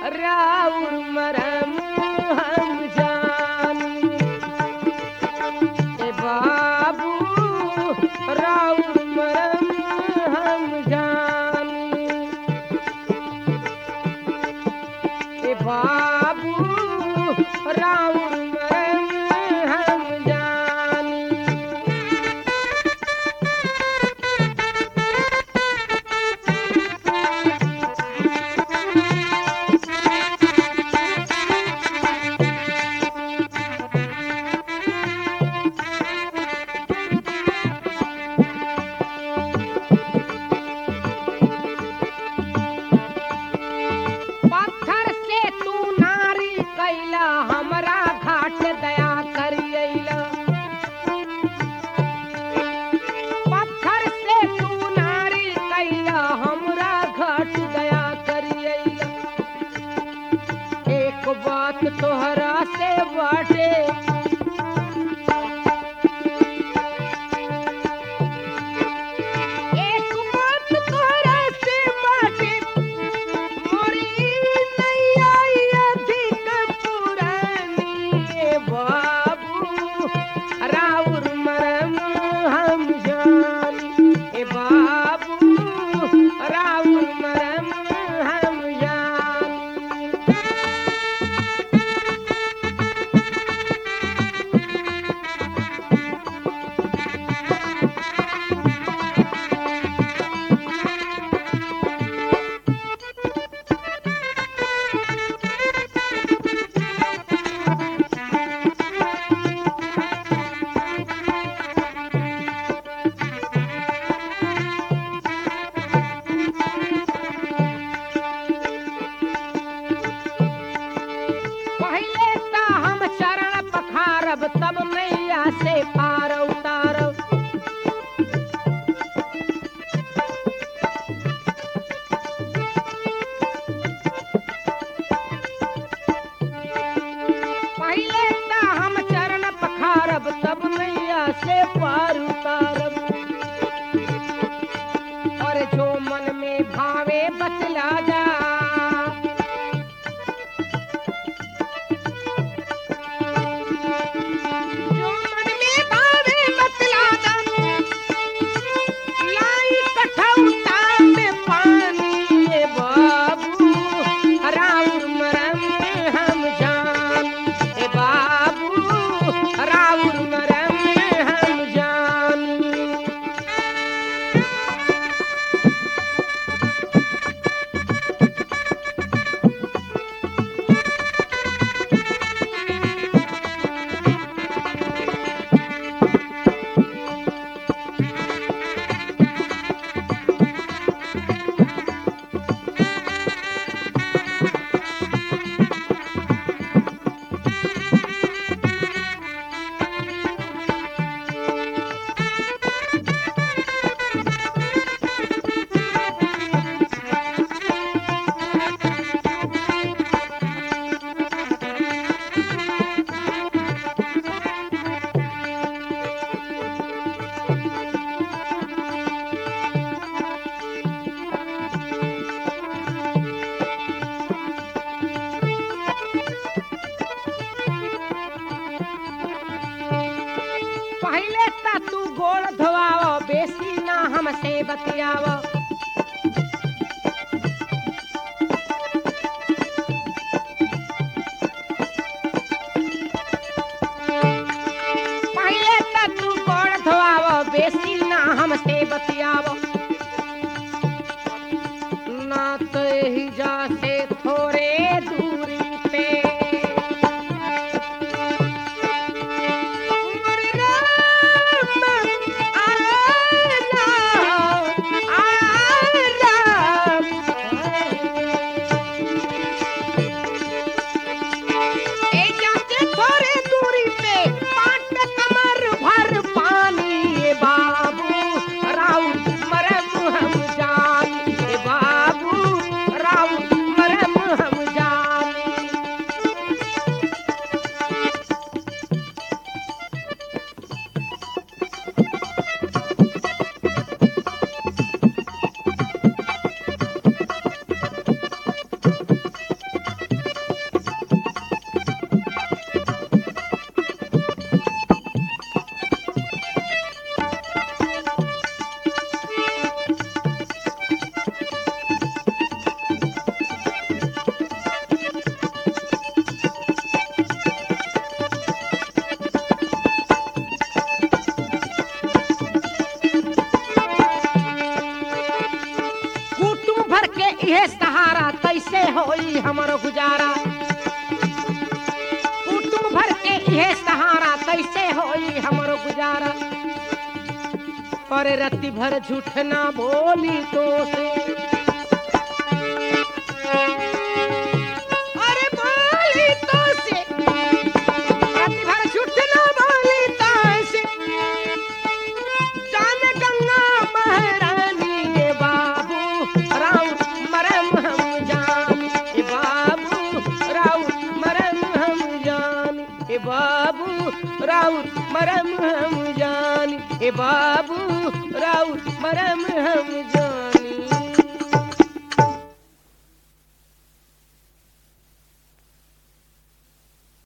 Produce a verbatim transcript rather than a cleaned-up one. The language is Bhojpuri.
राउर मरम हम जानी ए बाबू राउर मरम हम जानी ए बाबू राउर मरम हम जानी पत्थर से तू नारी कैला हमरा घाट दया करियला पत्थर से तू नारी कैला हमरा घाट दया करियला एक बात तोहरा से बाटे एक बात तोहरा से बाटे मोरी नैया अधिक पुरानी ए बाबू राउर मरम हम जानी ए बाबू राउर मरम हम जानी पहले ता हम चरण पखारब तब नैया से पार उतारब पहले ता हम चरण पखारब तब नैया से पार उतारब और जो मन में भावे बतला जा जो मन में भावे बतला जा लाई कठौता में पानी ए बाबू राउर मरम हम जानी ए बाबू राउर मरम हम जानी पहले ता तू गोड़ धोआव बेसी ना हमसे बतियाव पहले ता तू गोड़ धोआव बेसी ना हमसे बतियाव ना तो ही जा से थोड़े दूरी पे मोरे राम आला आ होई हमरो गुजारा कुटुम भर के ये सहारा कैसे होई हमरो गुजारा पर रति भर झूठ ना बोली तो से अरे बोली तो से रति भर झूठ ना बोली तो से जाने गंगा महारानी ये बाबू राव मरम हम जान ए बाबू राव मरम हम जान ए बाबू राव मरम हम जान ए बाबू राव मरम हम जानी